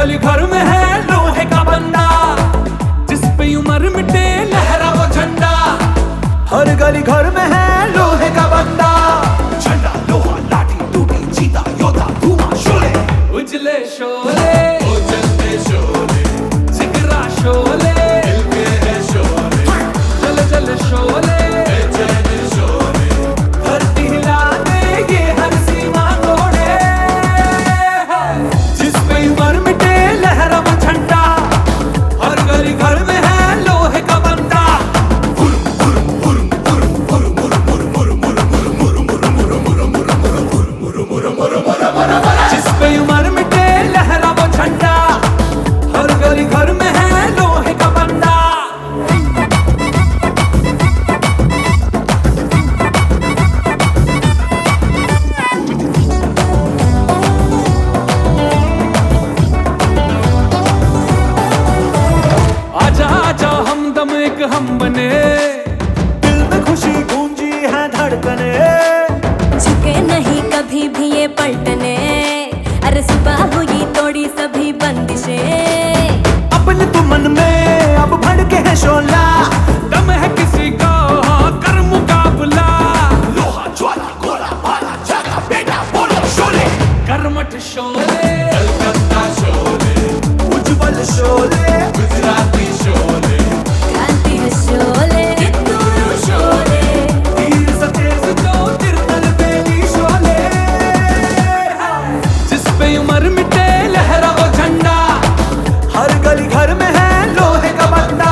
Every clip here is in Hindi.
गली घर में है लोहे का बंदा, जिस पे उम्र मिटे लहरा वो झंडा। हर गली घर में है लोहे का बंदा, झंडा लोहा लाठी टूटी चीता योद्धा धुआं शोले। उजले शोले उजलते शोले, जिगरा शोले दिल के है शोले, जल जल शोले बेचैन शोले, धरती हिला दे ये हर सीमा तोड़े। जिस पे उम्र मिटे लहरा वो झंडा, हर गली घर में है लोहे का बंदा। जिस पे उम्र मिटे लहरा वो झंडा, हर गली घर में है लोहे का बंदा। आजा आजा हमदम एक हम बने, दिल में खुशी गूंजी है धड़कने। झुके नहीं कभी भी ये पलटने, अरे सुबह हुई तोड़ी सभी बंदिशें। अपने तो मन में अब भड़के है शोला, दम है किसी का कर मुकाबला। लोहा ज्वाला गोला भाला जागा बेटा बोलो शोले, कर्मठ शोले कलकत्ता शोले, उज्जवल शोले गुजराती शोले, क्रांति है शोले कित्तूरू शोले, तीर सतेज जो तिरतल बेली शोले। जिस पे उम्र मिटे लहरा वो झंडा, हर गली घर में है लोहे का बंदा।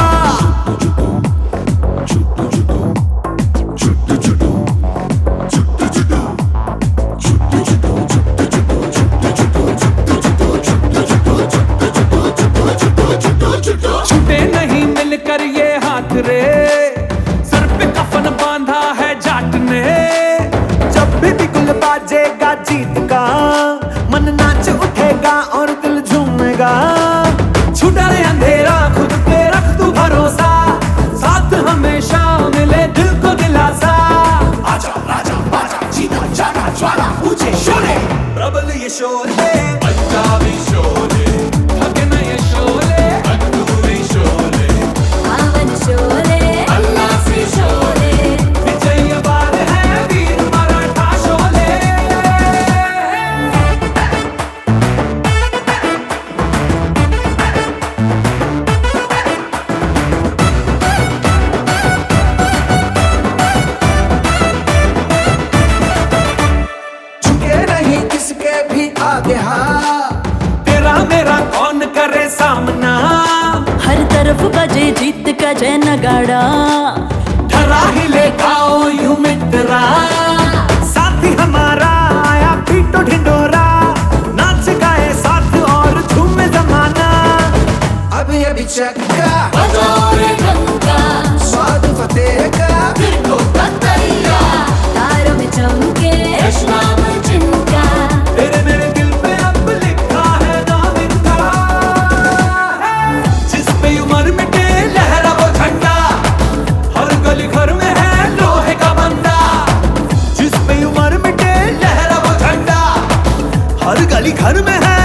छूटे नहीं मिलकर ये हाथ रे, सर पे कफन बांधा है जाट ने। जब भी बिगुल बाजेगा जीत का, मन नाच उठेगा और दिल झूमेगा। छुटा रे अंधेरा खुद पे रख तू भरोसा, साथ हमेशा मिले दिल को दिलासा। आजा राजा बाजा जीता जागा ज्वाला ऊंचे शोले, प्रबल ये शोले पंजाबी शोले, थके न ये शोले अनूरी शोले, पावन शोले अल्लासी शोले। विजय बार है वीर मराठा शोले। झुके नहीं किसके भी आगे हाँ, तेरा मेरा कौन करे सामना। हर तरफ बजे जीत का जय नगाड़ा, डरा ही ले गाओ यूं मित्रा, साथी हमारा आया पीटो ढिंडोरा। नाच गाए साथ और झूमे जमाना, अभी अभी चक्का बजाओ रे डंका, स्वाद फतेह का दिल को बतैया, तारों में चमके नाम जिनका। तेरे मेरे दिल पे अब लिखा है नाम इनका। जिस पे उम्र मिटे लहरा वो झंडा, हर गली घर में है लोहे का बंदा। जिस पे उम्र मिटे लहरा वो झंडा, हर गली घर में है